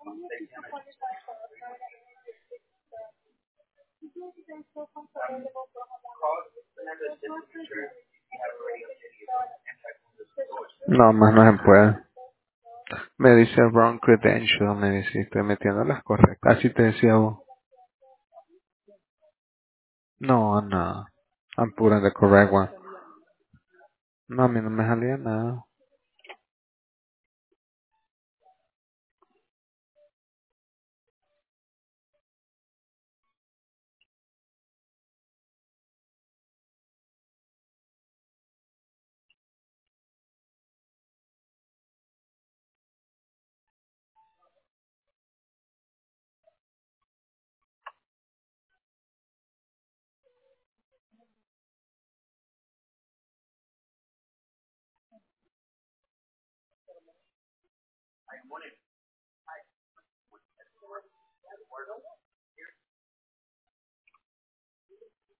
No, más no se puede. Me dice wrong credential, me dice, estoy metiendo las correctas. Así te decía vos. No, no. I'm putting the correct one. No, a mí no me salía nada.